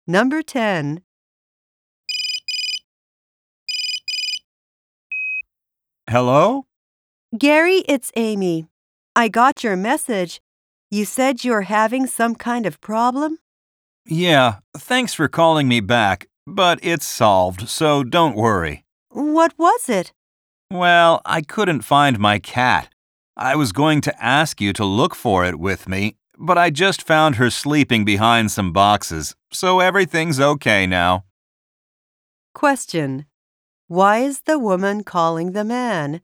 Number 10. Hello? Gary, it's Amy. I got your message. You said you're having some kind of problem? Yeah, thanks for calling me back, but it's solved, so don't worry. What was it? Well, I couldn't find my cat. I was going to ask you to look for it with me, but I just found her sleeping behind some boxes, so everything's okay now. Question. Why is the woman calling the man?